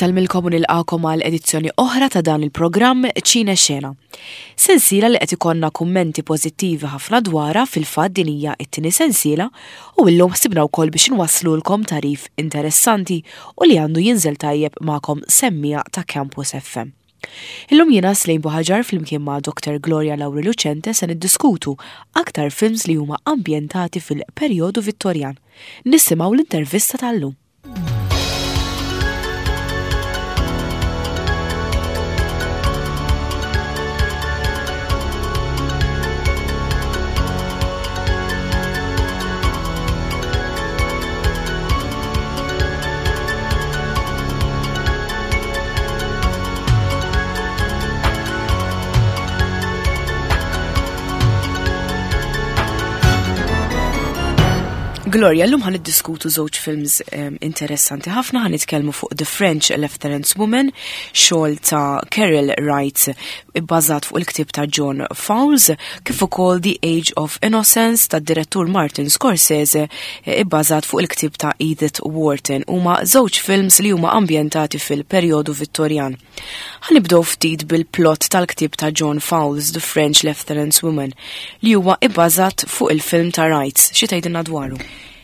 Inselmilkom u nilqakom għal edizzjoni oħra ta' dan il-programm Ċina Xena. Sensiela li qed ikollna kummenti pożittivi ħafna dwarha fil-fatt din hija t-tieni sensiela u llum ħsibna wkoll biex inwasslulkom tarif interessanti u li għandu jinżel tajjeb magħkom semmija ta' Campus FM. Illum jiena Slejn Buħaġar flimkien ma' Dr. Gloria Lauri Lucente se niddiskutu aktar films li huma ambjentati fil-perjodu Vittorjan. Nisimgħu l-intervista tal-lum. Gloria, llum ħan iddiskutu żewġ films interessanti ħafna, ħan nitkellmu fuq The French Lieutenant's Woman, xogħol ta' Carol Wright bbażat fuq il-ktieb ta' John Fowles, kif ukoll The Age of Innocence ta' direttur Martin Scorsese bbażat fuq il-ktieb ta' Edith Wharton. Huma żewġ films li huma ambjentati fil-perjodu Vittorjan. Ħanibdew ftit bil-plott tal-ktieb ta' John Fowles, The French Lieutenant's Woman, li huwa bbażat fuq il-film ta' Wright. Xi tgħidilna dwaru?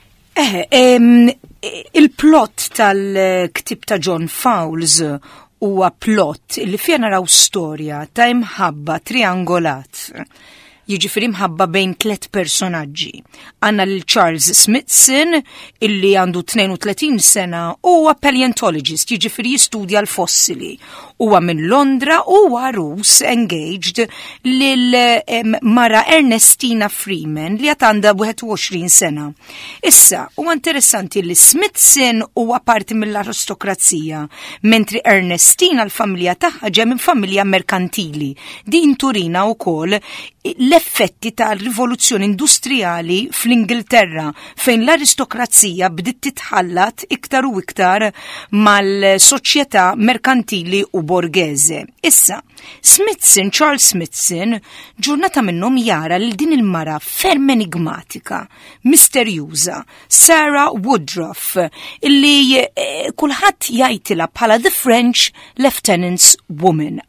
Il-plot tal-ktib ta' John Fowles huwa plot li fija naraw storja ta' imħabba triangolat. Jiġifieri mħabba bejn 3 personaġġi. Għandna lil Charles Smithson illi għandu 32 sena huwa paleontologist, jiġifieri jistudja l-fossili. Huwa minn Londra u huwa Rus engaged lil mara Ernestina Freeman li għad għandha 21 sena. Issa, huwa interessanti li Smithson huwa parti mill-aristokrazija, mentri Ernestina l-familja tagħha ġej minn familja merkantili. Din turina wkoll l-effetti tal-rivoluzzjoni industrijali fl-Ingilterra fejn l-aristokrazija bdiet titħallat iktar u iktar mal-soċjetà merkantili u borghese. Issa, Smithson, Charles Smithson, ġurnata minnhom jara lil din il-mara ferm enigmatika, misterjuża, Sarah Woodruff, illi kulħadd jgħidilha bħala The French Lieutenant's Woman.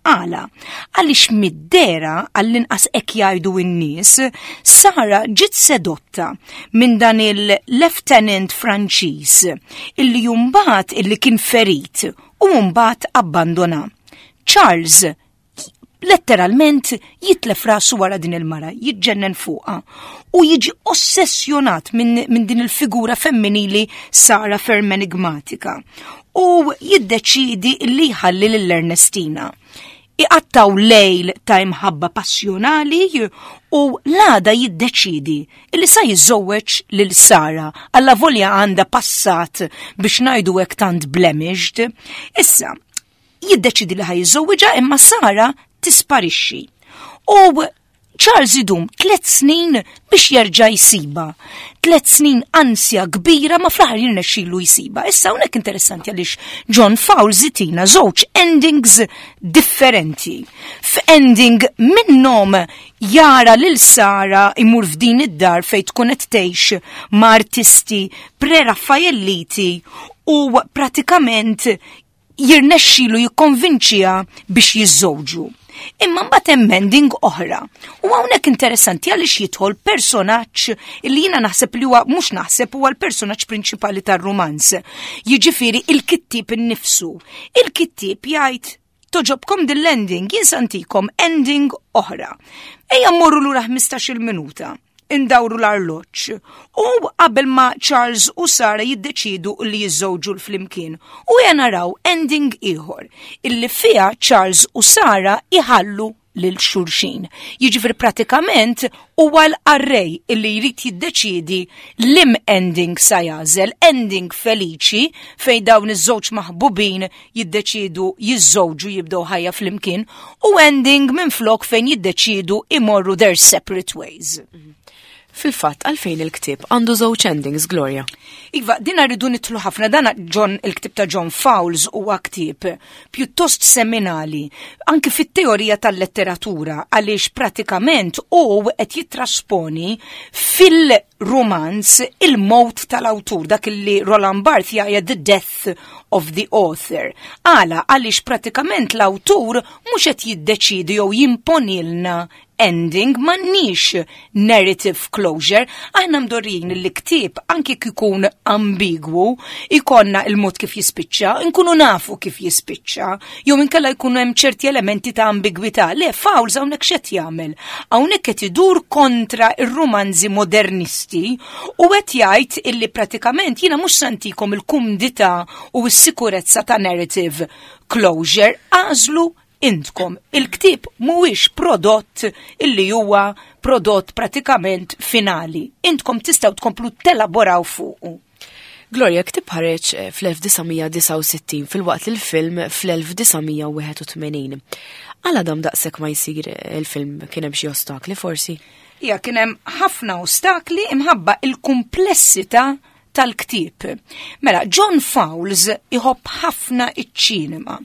Għaliex mid-dera għall-inqas hekk jgħidu n-nies, Sara ġiet sedotta minn dan il-Lieutenant Franċiż illi jumbat illi kien ferit u mbagħad abbandona. Charles letteralment jitlef rasu wara din il-mara, jiġġennen fuqha u jiġi ossessjonat minn din il-figura femminili Sara ferm enigmatika u jiddeċidi li jħalli l-Ernestina. Iqattaw lejl ta' imħabba passjonali u l-għada jiddeċidi li sa jiżżowweġ lil Sara alla volja għandha passat biex ngħidu hekk tant blemished. Issa, jiddeċidi li ħajżżowweġha imma Sara tisparixxi. U Charles idum 3 snin biex jerġa' jsiba. 3 snin ansja kbira ma fl-aħħar jirnexxielu jsiba. Issa hawnhekk interessanti għaliex John Fowles itina żewġ endings differenti. F'ending minnhom jara lil Sara imur f'din id-dar fejn tkun qed tgħix ma' artisti pre-Raffaelliti u pratikament jirnexxielu jikkonvinċiha biex jiżżewġu. Imma mbagħad hemm ending oħra. U hawnhekk interessanti għaliex jidħol personaġġ li jiena naħseb li huwa mhux naħseb huwa l-personaġġ prinċipali tar-rumanz. Jiġifieri il-kittieb innifsu. Il-kittieb jgħid toġobkom din l-ending, jinsantikom ending oħra. Ejja mmorru lura 15-il minuta. Indawru l-arloġġ u qabel ma Charles u Sara jiddeċidu li jiżżewġu l-flimkien u naraw ending ieħor illi fiha Charles u Sara iħallu lil xulxin. Jiġifier pratikament huwa l-arrej illi jrid jiddeċiedi lim ending sa jażel, ending feliċi fejn dawn iż-żewġ maħbubin jiddeċidu jiżżewġu jibdew ħajja flimkien u ending minflok fejn jiddeċidu imorru their separate ways. Fil-fatt, għalfejn il-ktib għandu żewġ endings, Gloria. Iva, din rridu nitlu ħafna dana il-ktib ta' John Fowles huwa ktib pjuttost seminali, anke fit-teorija tal-letteratura, għaliex pratikament u qed jitrasponi fil-romanz il-mowt tal-awtur, dak li Roland Barthes jgħid the death of the author. Għaliex pratikament l-awtur mhux qed jiddeċidi jew jimponilna ending, m'għandniex narrative closure, aħna mdorrin l-ktib anke kikun ambigwu, ikonna il-mod kif jispiċċa, nkunu nafu kif jispiċċa, jew inkella jkunu hemm ċerti elementi ta' ambigwità. Le, Fowles hawnhekk x'qed jagħmel? Hawnhekk qed idur kontra ir-romanzi modernisti u qed jgħid illi pratikament jiena mhux santikom il-kumdità u s-sikurezza ta' narrative closure, għażlu intkom. Il-ktib mhuwiex prodott illi huwa prodott pratikament finali. Intkom tistgħu tkomplu telaboraw fuqu. Gloria, ktib ħareġ fl-1969 fil-waqt li l-film fl-1981. Għala dam daqshekk ma jsir il-film kien hemm xi ostakli forsi? Ja, kien hemm ħafna ostakli imħabba il-komplessità tal-ktib. Mela, John Fowles iħobb ħafna iċ-ċinema.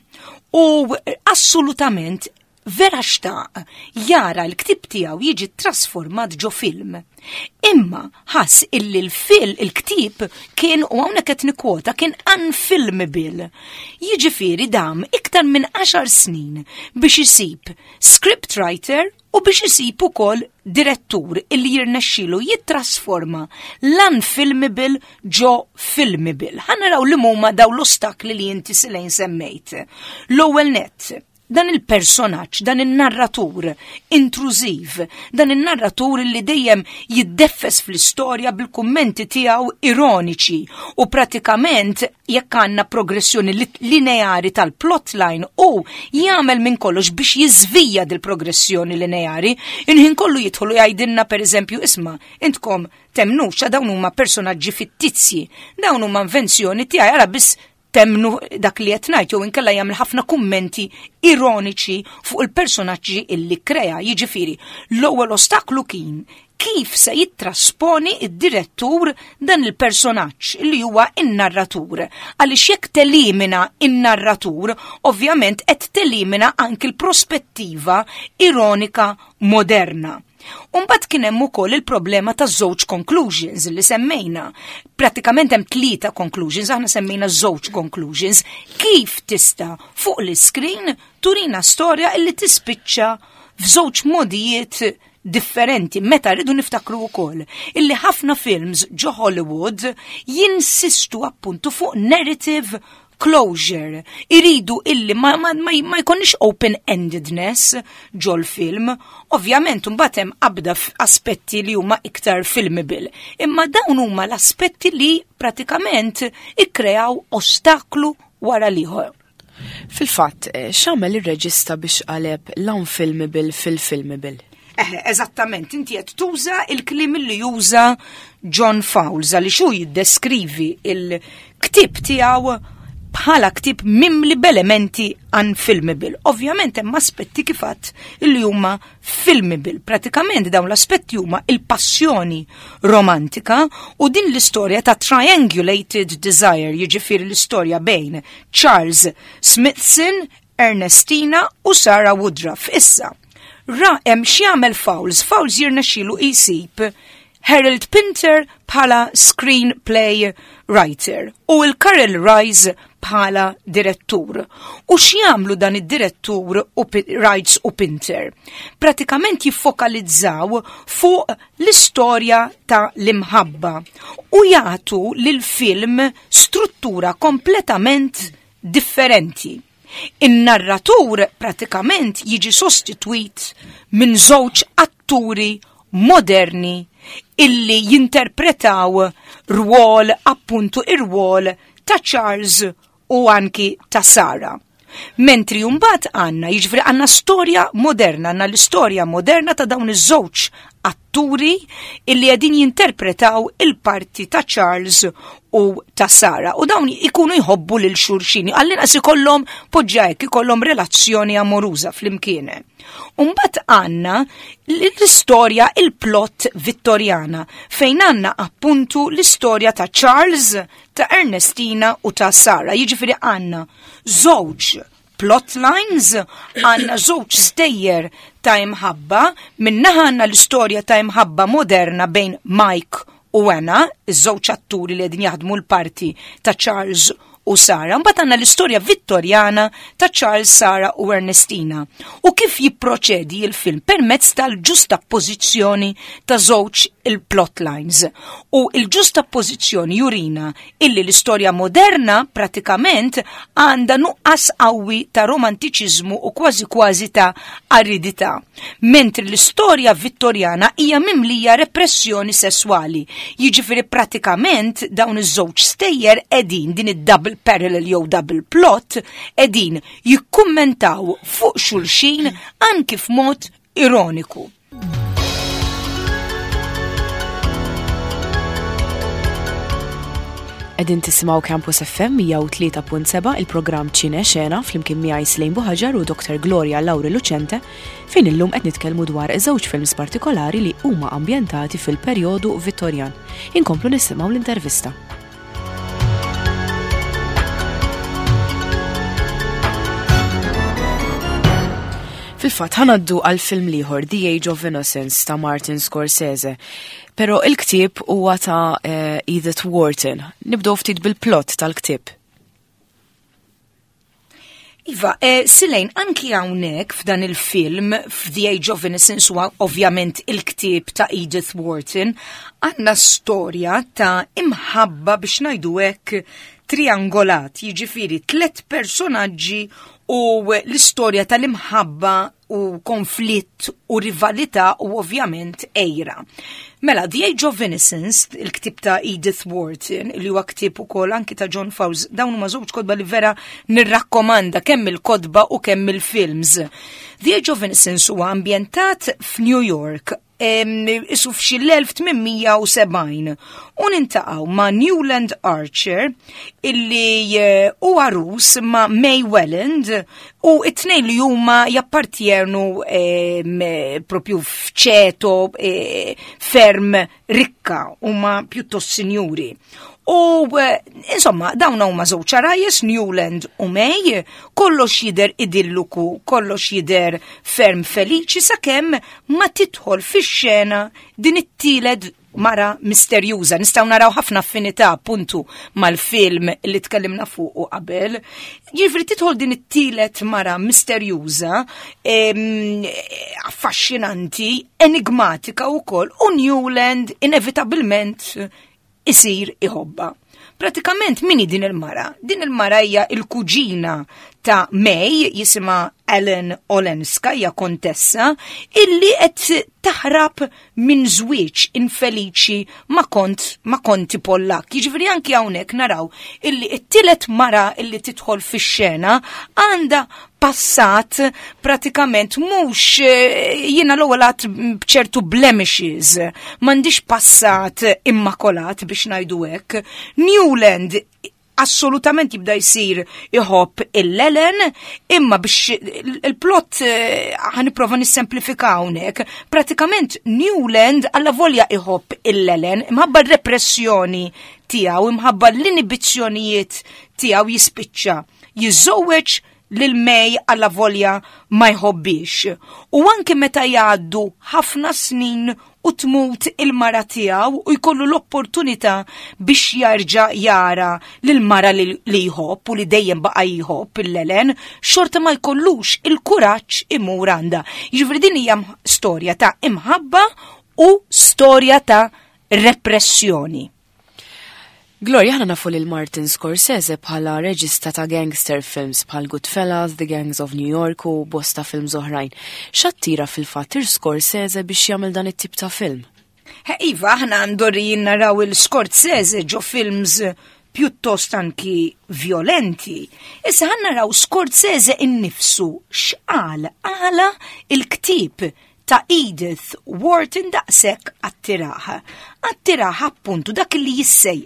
U assolutament vera xtaq jara l-ktib tiegħu jiġi trasformat ġo film. Imma ħass illi il-ktib kien, u hawnhekk qed nikkwota, kien unfilmable. Jiġifieri dam iktar minn 10 snin biex isib scriptwriter u biex isib ukoll direttur illi jirnexxielu jittrasforma l-unfilmable ġo filmable. Ħanaraw li huma daw l-ostakli li inti silejn semmejt. L-ewwel nett, dan il-personaġġ, dan il-narratur intrużiv, dan il-narratur li dejjem jiddeffes fl-istorja bil-kummenti tiegħu ironiċi u pratikament jekk għandna progressjoni lineari tal-plotline u jagħmel minn kollox biex jiżvija dil-progressjoni lineari, inħin kollu jidħolu jgħidilna pereżempju isma' intkom temnux dawn huma personaġġi fittizji, dawn huma invenzjoni tiegħi ara biss temnu dak li qed ngħid jew inkella jagħmel ħafna kummenti ironiċi fuq il-personaġġi illi krea. Jiġifieri l-ewwel ostaklu kien kif se jittrasponi id-direttur dan il-personaġġ li huwa in-narratur. Għaliex jekk telimina in-narratur, ovvjament qed telimina anke l-prospettiva ironika moderna. Umbagħad kien hemm ukoll il-problema ta' żewġ conclusions li semmejna. Pratikament hemm 3 conclusions, aħna semmejna żewġ conclusions. Kif tista' fuq l-iskrin turina storja illi tispiċċa f'żewġ modijiet differenti, meta rridu niftakru wkoll illi ħafna films ġo Hollywood jinsistu appuntu fuq narrative closure. Iridu illi ma jkunx open-endedness ġo l-film. Ovvjament mbagħad hemm abda aspetti li huma iktar filmable. Imma dawn huma l-aspetti li pratikament ikkreaw ostaklu wara l-ieħor. Fil-fatt, x'għamel ir-reġista biex qaleb l-unfilmable fil-filmable? Eżattament, inti qed tuża il-kliem li juża John Fowles għaliex hu jiddeskrivi il-ktib tiegħu bħala ktib mimli b'elementi unfilmable. Ovvjament hemm aspetti kifat li huma filmable. Pratikament dawn l-aspetti huma il-passjoni romantika u din l-istorja ta' triangulated desire, jiġifieri l-istorja bejn Charles Smithson, Ernestina u Sarah Woodruff. Issa, hemm x'jagħmel Fowles jirnexxielu jsib Harold Pinter bħala screenplay writer u l-Carol Rice bħala direttur. U x'jagħmlu dan id-direttur u Rice u Pinter? Pratikament jiffokalizzaw fuq l-istorja ta' l-imħabba u jagħtu lil-film struttura kompletament differenti. In-narratur pratikament jiġi sostitwit minn żewġ atturi moderni illi jinterpretaw rwol appuntu ir-rwol ta' Charles u anki ta' Sarah. Mentri mbagħad għandna, jiġifieri għandna storja moderna, għandna l-istorja moderna ta' dawn iż-żewġ atturi illi qegħdin jinterpretaw il-parti ta' Charles u ta' Sara u dawn ikunu jħobbu lil xulxin, għall-inqas ikollhom poġġajk ikollhom relazzjoni amoruża flimkien. Mbagħad għandna l-istorja il-plot Vittorjana fejn għandna appuntu l-istorja ta' Charles, ta' Ernestina u ta' Sara. Jiġifieri għandna żewġ plotlines, għandna żewġ stejjer ta' imħabba, minnaħa għandna l-istorja ta' imħabba moderna bejn Mike u Anna, iż-żewġ atturi li qegħdin jaħdmu l-parti ta' Charles u Sara, mbagħad għandna l-istorja Vittorjana ta' Charles, Sara u Ernestina. U kif jipproċedi il-film permezz tal-ġustappożizzjoni ta' żewġ il-plotlines. U il-ġustappożizzjoni jurina illi l-istorja moderna pratikament għandha nuqqas qawwi ta' romantiċiżmu u kważi ta' aridità, mentri l-istorja Vittorjana hija mimlija repressjoni sesswali. Jiġifieri pratikament dawn iż-żewġ stejjer qegħdin din id-double parallel jew double plot qegħdin jikkummentaw fuq xulxin anki f'mod ironiku. Qegħdin tisimgħu Campus FM 103.7 il-programm Ċine Xena flimkien miegħi Slejn Buħaġar u Dr. Gloria Lauri Lucente fejn illum qed nitkellmu dwar żewġ films partikolari li huma ambjentati fil-perjodu Vittorjan. Inkomplu nisimgħu l-intervista. Fil-fatt ħanaddu għal film liħor The Age of Innocence ta' Martin Scorsese, pero il-ktib huwa ta' Edith Wharton. Nibdew ftit bil-plot tal-ktib. Iva, Silejn, anki hawnhekk f'dan il-film f'The Age of Innocence huwa ovvjament il-ktib ta' Edith Wharton, għandna storja ta' imħabba biex ngħidu hekk triangolat, jiġifieri 3 personaġġi u l-istorja tal-imħabba u konflitt u rivalità u ovvjament ejra. Mela, The Age of Innocence, il-ktib ta' Edith Wharton, li huwa ktib ukoll anki ta' John Fowles, dawn huma żewġ kodba li vera nirrakkomanda kemm il-kodba u kemm il-films. The Age of Innocence huwa ambjentat f'New York, isu f'xi l-1870 u nintaqgħu ma' Newland Archer illi u arus ma' May Welland u it-tnejn li huma jappartjernu propju f'ċeto ferm rikka huma pjuttost sinjuri. U insomma dawn huma żewġ arajes Newland u May, kollox jidher idilluku, kollox jidher ferm feliċi sakemm ma tidħol fix-xena din it-tielet mara misterjuża. Nistgħu naraw ħafna affinità appuntu mal-film li tkellimna fuqu qabel. Ġifri tidħol din it-tielet mara misterjuża, affaxxinanti, enigmatika wkoll u Newland inevitabilment isir iħobba. Pratikament mini din il-mara? Din il-mara hija il-kuġina ta' May, jisima Ellen Olenska, hija kontessa, illi qed taħrab minn żwieġ infeliċi ma' konti Pollak. Jiġifieri anki hawnhekk naraw illi t-tielet mara illi tidħol fix-xena għandha passat pratikament mhux jiena l-ewwel għad b'ċertu blemishes, m'għandix passat immakolat biex ngħidu hekk. Newland assolutament jibda jsir iħobb il-Ellen, imma biex il-plot ħaniprofa nissemplifika hawnhekk. Pratikament Newland alla volja iħobb il-Ellen imħabba r-repressjoni tiegħu, imħabba l-inibizzjonijiet tiegħu jispiċċa jiżżewweġ lil May alla volja ma jħobbix. U anke meta jgħaddu ħafna snin u tmut il-mara tiegħu u jkollu l-opportunità biex jarġa' jara lil-mara li jħobb u li dejjem baqa' jħobb il-Ellen, xorta ma jkollux il-kuraġġ imur għandha. Jiġifieri din hija storja ta' imħabba u storja ta' repressjoni. Gloria, ħana nafu lil Martin Scorsese bħala reġista ta' gangster films bħal Goodfellas, The Gangs of New York u bosta films oħrajn. X'attira fil-fatt Scorsese biex jagħmel dan it-tip ta' film? Iva, aħna għandorin naraw il-Scorsese ġo films pjuttost anki violenti. Issa ħan naraw Scorsese innifsu x'qal għala il-ktib ta' Edith Wharton daqshekk attiraħ appuntu dak li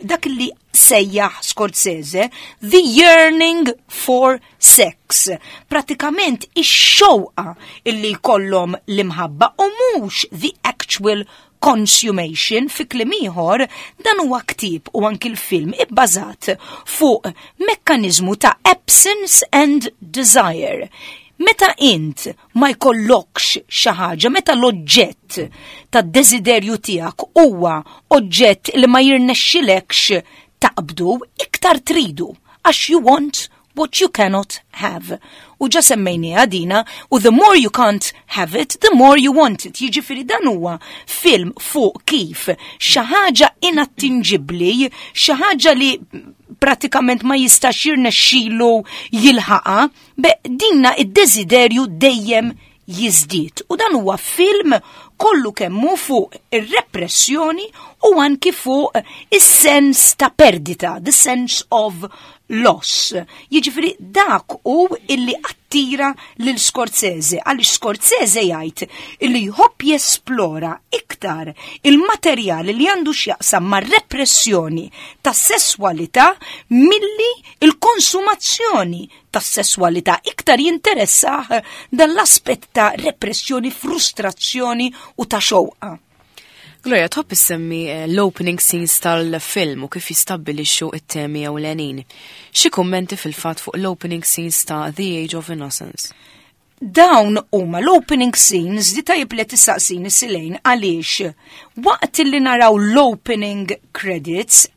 sejjaħ Scorsese the yearning for sex. Pratikament ix-xewqa illi jkollhom l-imħabba u mhux the actual consummation. Fi kliem ieħor dan huwa ktieb u anki l-film ibbażat fuq mekkaniżmu ta' absence and desire. Meta int ma jkollokx xi ħaġa, meta l-oġġett tad-desiderju tiegħek huwa oġġett li ma jirnexxilekx taqbdu, iktar tridu għax you want what you cannot have. U ġa semmejniha dina, u the more you can't have it, the more you want it. Jiġifieri dan huwa film fuq kif xi ħaġa inattingibbli, xi ħaġa li pratikament ma jistax jirnexxielu jilħaqha, dinna id-desiderju dejjem jiżdied. U dan huwa film kollu kemmu fuq ir-repressjoni u anki fuq is-sens ta' perdita, the sense of loss. Jiġifieri dak u illi attira lil Scorsese, għaliex Scorsese jgħid illi jħobb jesplora iktar il-materjali li għandu x'jaqsam mar-repressjoni tas-sesswalità milli il-konsumazzjoni tas-sesswalità. Iktar jinteressah dan l-aspett ta' repressjoni, frustrazzjoni u ta' xewqa. Gloria, tħobb issemmi l-opening scenes tal-film u kif jistabbilixxu it-temi ewlenin. Xi kummenti fil-fatt fuq l-opening scenes ta' The Age of Innocence? Dawn huma l-opening scenes li tajjeb li tissaqsini silejn għaliex waqt li naraw l-opening credits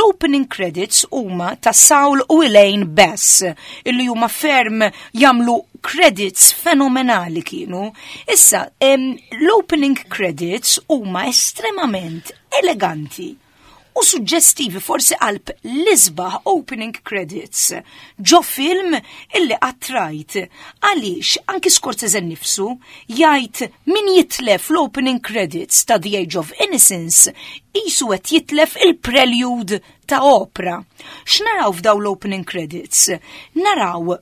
huma ta' Saul u Elaine Bass illi huma ferm jagħmlu credits fenomenali kienu. Issa, l-opening credits huma estremament eleganti u suġġestivi, forsi qalb l-isbaħ opening credits ġo film illi għattrajt għaliex anki Scorsese nifsu jgħid min jitlef l-opening credits ta' The Age of Innocence jisu qed jitlef il-prelude ta' opera. X'naraw f'daw l-opening credits? Naraw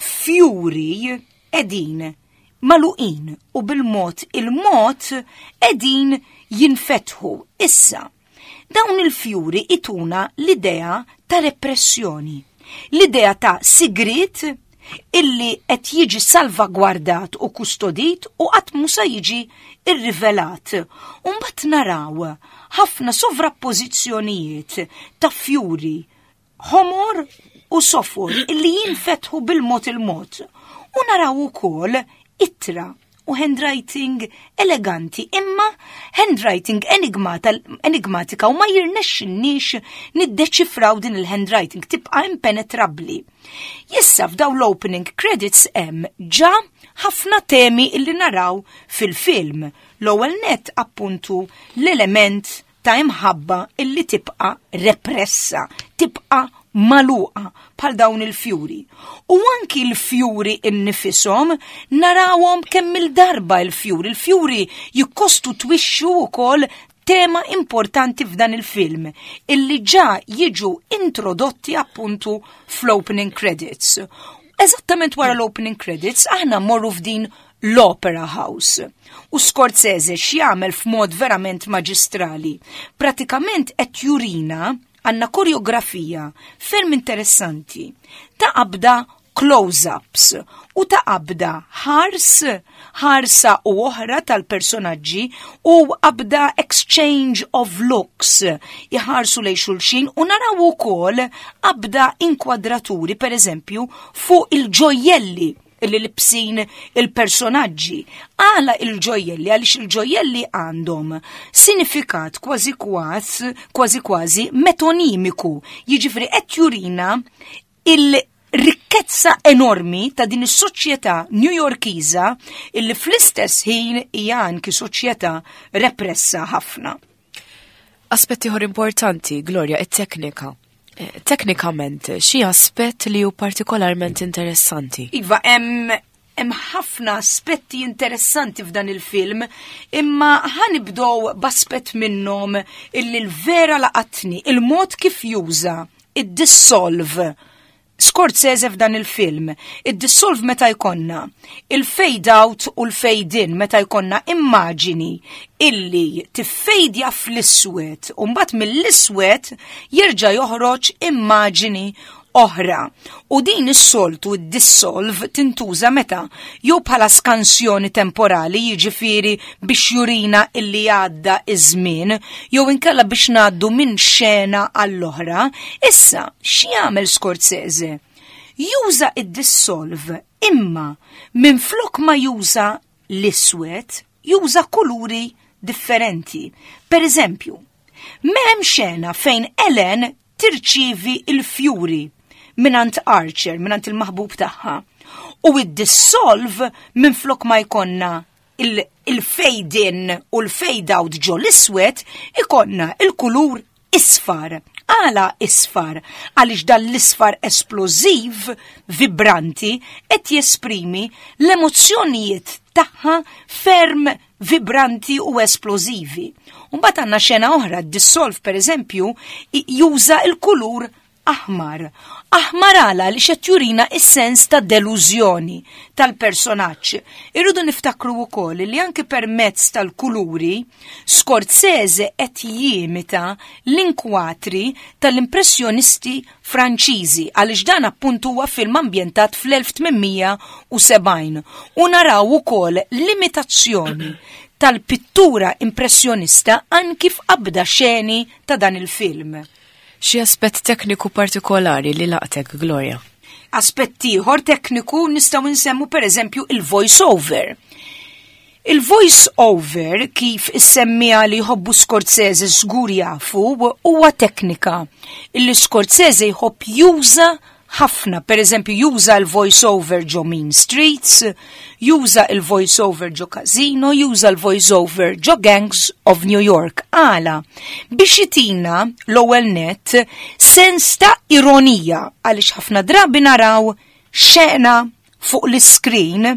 fjuri edin maluqin u bil-mod il-mod edin jinfetħu. Issa, dawn il-fjuri ituna l-idea ta' repressjoni, l-idea ta' sigrit illi qed jiġi salvagwardat u kustodit u qatt mhu se jiġi irrivelat. U mbagħad naraw ħafna sovrappożizzjonijiet ta' fjuri, ħomor u sofor illi jinfetħu bil-mod il-mod. U naraw ukoll ittra u handwriting eleganti, imma handwriting enigmatika u ma jirnexxinniex niddeċifraw din il-handwriting, tibqa' impenetrabbli. Jissa f'daw l-opening credits hemm ġa ħafna temi illi naraw fil-film. L-ewwel net appuntu l-element ta' imħabba illi tibqa' repressa, tibqa' maluqa bħal dawn il-fjuri. U anki l-fjuri innifisom narawhom kemm il-darba il-fjuri. Il-fjuri jikkostitwixxu wkoll tema importanti f'dan il-film illi ġa jiġu introdotti appuntu fl-opening credits. Eżattament wara l-opening credits aħna morru f'din l-Opera House. U Scorsese x'jagħmel f'mod verament maġistrali. Pratikament qed jurina għanna koreografija ferm interessanti ta' qabda close-ups u ta' qabda ħarsa u oħra tal-personaġġi u qabda exchange of looks iħarsu lej xulxin u naraw ukoll qabda inkwadraturi per eżempju fuq il-ġojjelli illi libsin il-personaġġi. Għala il-ġojjelli, għalix il-ġojjelli għandhom sinifikat kważi kważi metonimiku. Jiġifieri qed jurina il-rikkezza enormi ta' din is-soċjetà Newyorkiża illi fl-istess ħin hija anki soċjetà repressa ħafna. Aspetti ħor importanti, Gloria, it-teknika. Teknikament, xi aspett li hu partikolarment interessanti? Iva, hemm ħafna aspetti interessanti f'dan il-film, imma ħanibdow b'aspett minnhom illi l-vera laqatni, il-mod kif juża id-dissolve Scorsese f'dan il-film, id-dissolve meta jkonna, il-fade out u l-fade in meta jkonna immaġini illi tiffejdja fl-iswed u mbagħad mill-iswed jerġa' joħroġ immaġini oħra. U din is-soltu id-dissolve tintuża meta jew bħala skansjoni temporali, jiġifieri biex jurina illi għadda iż-żmien, jew inkella biex ngħaddu minn xena għall-oħra. Issa x'jagħmel Scorsese? Juża id-dissolve, imma minflok ma juża l-iswed, juża kuluri differenti. Per eżempju, m'hemm xena fejn Ellen tirċievi il-fjuri minant Archer, minant il-maħbub tagħha. U id-dissolve minflok ma jkonna il-fade in u l-fade out ġo l-iswed, ikonna il-kulur isfar. Għala isfar, għaliex dan l-isfar esplosiv, vibranti, qed jesprimi l-emozzjonijiet tagħha ferm vibranti u esplosivi. Mbagħad għandna xena oħra, d-dissolve pereżempju juża il-kulur aħmar. Aħmar għala li xed jurina is-sens ta' delużjoni tal-personaġġ. Irridu niftakru wkoll li anke permezz tal-kuluri Scorsese qed jimita l-inkwatri tal-impressjonisti Franċiżi għaliex dan appunt huwa film ambjentat fl-1870 u naraw ukoll limitazzjoni tal-pittura impressjonista anki f'qabda xeni ta' dan il-film. Xi aspett tekniku partikolari li laqtek, Gloria? Aspett ieħor tekniku nistgħu nsemmu pereżempju il-voice over. Il-voice over kif issemmija li jħobbu Scorsese żgur jafu huwa teknika. Illi Scorsese jħobb juża ħafna, pereżempju juża l-voice over ġo Mean Streets, juża l-voice over ġo Casino, juża l-voice over ġo Gangs of New York. Għala biex jitina l-ewwel net sens ta' ironija għaliex ħafna drabi naraw xena fuq l-iskrin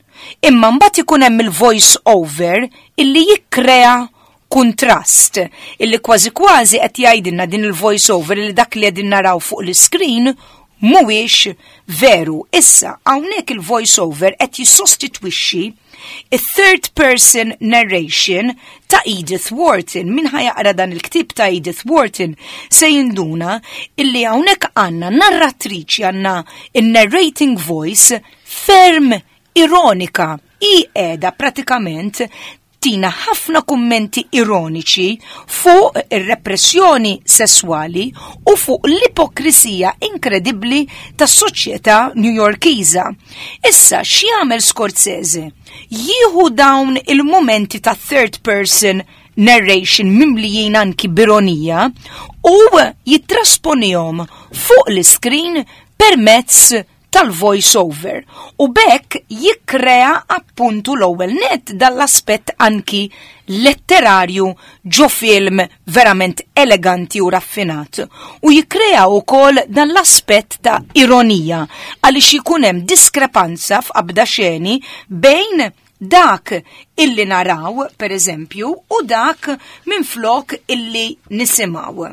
imma mbagħad ikun hemm il-voice over illi jikkrea kontrast illi kważi qed jgħidilna din il-voice over illi dak li qegħdin naraw fuq l-iskrin mhuwiex veru. Issa hawnhekk il-voice over qed jissostitwixxi il-third person narration ta' Edith Wharton. Min ħajaqra dan il-ktib ta' Edith Wharton se jinduna illi hawnhekk għandna narratriċi, għandna il-narrating voice ferm ironika. I qiegħda pratikament tina ħafna kummenti ironiċi fuq ir-repressjoni sessuali u fuq l-ipokrisija inkredibbli tas-soċjetà Newyorkiża. Issa x'jagħmel Scorsese? Jieħu dawn il-momenti ta' third person narration mimlijin anki bironija u jittrasponihom fuq l-iskrin permezz tal-voice over u bekk jikkrea appuntu l-ewwel net dall-aspett anki letterarju ġo film verament eleganti u raffinat u jikkrea wkoll dan l-aspett ta' ironija għaliex ikun hemm diskrepanza f'qabda xeni bejn dak illi naraw pereżempju u dak minflok illi nisimgħu.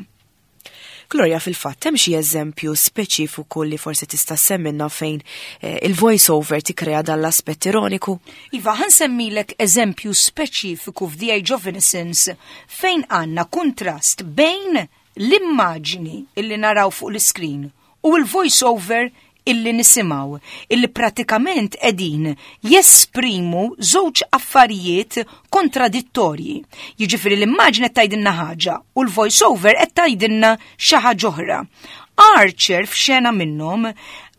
Gloria, fil-fatt hemm xi eżempju speċifiku li forsi tista' semminna fejn il-voice over tikkrea dan l-aspett ironiku? Iva, ħansemmilek eżempju speċifiku f'The Age of Innocence fejn għandna kontrast bejn l-immaġini illi naraw fuq l-iskrin u l-voice over illi nisimaw, illi pratikament qegħdin jesprimu żewġ affarijiet kontradittorji. Jiġifieri l-immaġni qed tgħidilna ħaġa u l-voice over qed tgħidilna xi ħaġa oħra. Archer f'xena minnhom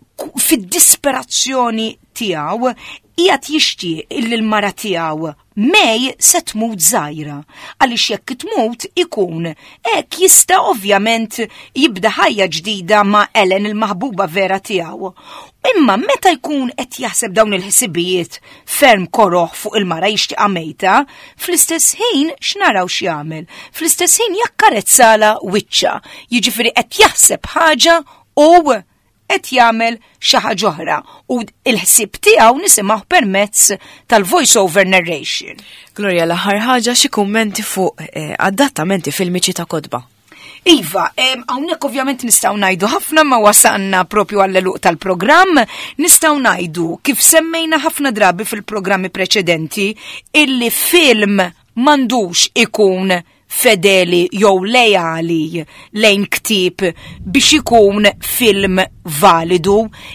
fid-disperazzjoni tiegħu qiegħed jixtieq illi l-mara tiegħu May se tmut żgħira għaliex jekk tmut ikun hekk jista' ovvjament jibda ħajja ġdida ma' Ellen il-maħbuba vera tiegħu. Imma meta jkun qed jaħseb dawn il-ħsibijiet ferm koroħ fuq il-mara jixtieqha mejta, fl-istess ħin x'naraw x'jagħmel. Fl-istess ħin jakkarezzala wiċċa, jiġifieri qed jaħseb ħaġa u qed jagħmel xi ħaġa oħra u l-ħsieb tiegħu nisimgħu permezz tal-voice over narration. Gloria, l-aħħar ħaġa xi kummenti fuq adattamenti filmiċi ta' kotba. Iva, hawnhekk ovvjament nistgħu ngħidu ħafna ma wasanna propju għall-eluq tal-programm, nistgħu ngħidu kif semmejna ħafna drabi fil-programmi preċedenti illi film m'għandux ikun fedeli jew lejali lejn ktieb biex ikun film validu.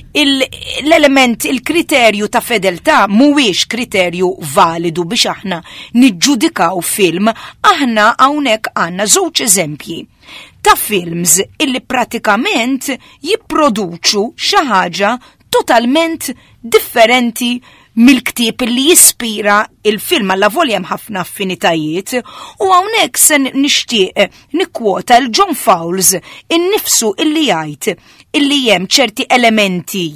L-element, il-kriterju ta' fedeltà mhuwiex kriterju validu biex aħna niġġudikaw film. Aħna hawnhekk għandna żewġ eżempji ta' films illi pratikament jipproduċu xi ħaġa totalment differenti mill-ktieb li jispira il-film alla volja hemm ħafna affinitajiet u hawnhekk se nixtieq nikkwota l-John Fowles innifsu illi jgħid illi hemm ċerti elementi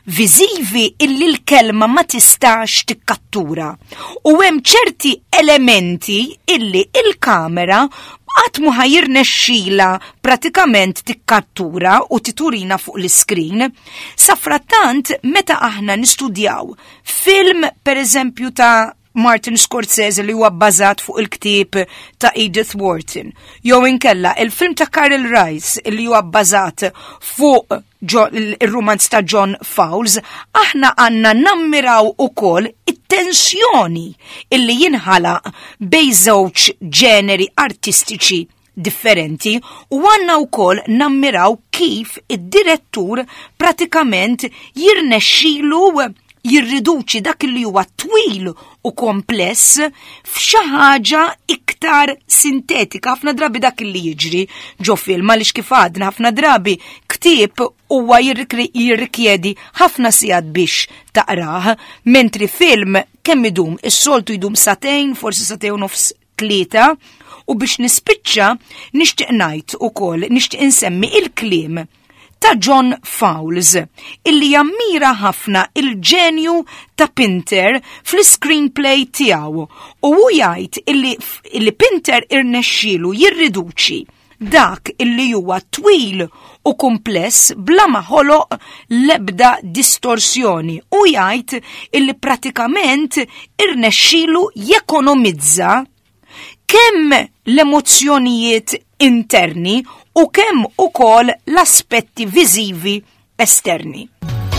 viżivi illi l-kelma ma tistax tikkattura u hemm ċerti elementi illi il-kamera għatmu ħajirnexxila pratikament tikkattura u titurina fuq l-iskrin. Safrattant, meta aħna nistudjaw film per eżempju ta' Martin Scorsese li huwa bbażat fuq il-ktieb ta' Edith Wharton, jew inkella il-film ta' Carol Rice li huwa bbażat fuq il-romanz ta' John Fowles, aħna għanna nammiraw ukoll it-tensjoni illi jinħalaq bej żewġ ġeneri artistiċi differenti u għanna wkoll nammiraw kif id-direttur pratikament jirnexxilu jirriduċi dak li huwa twil u kompless f'xi ħaġa iktar sintetika. Ħafna drabi dak li jiġri ġo film għaliex kif għadna ħafna drabi ktieb huwa jirrikjedi ħafna sigħat biex taqrah, mentri film kemm idum is-soltu jdum satejn, forsi satejn u nofs 3 u biex nispiċċa nixtieq ngħid ukoll nixtieq insemmi il-kliem ta' John Fowles illi jammira ħafna il-ġenju ta' Pinter fl-screenplay tiegħu u hu jgħid illi Pinter irnexxielu jirriduċi dak illi huwa twil u kumpless bla ma ħoloq l-ebda distorsjoni u jgħid illi pratikament irnexxielu jekonomizza kemm l-emozzjonijiet interni u kemm ukoll l-aspetti viżivi esterni.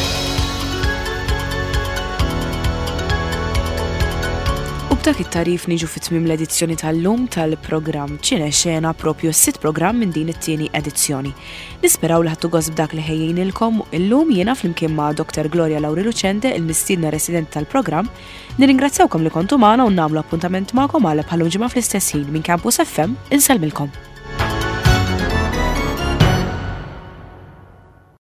U b'dak it-tarif niġu fit-tmiem l-edizzjoni tal-lum tal-programm Ċine Xena propju s-sitt programm minn din it-tieni edizzjoni. Nisperaw li ħadtu gost b'dak li ħejjinilkom illum jiena flimkien ma' Dr. Gloria Lauri Lucente, il-mistiedna resident tal-programm. Nirringrazzjawkom li kontu magħna u nagħmlu appuntament magħkom għal bħalhom ġimgħa fl-istess ħin minn Campus FM. Inselmilkom.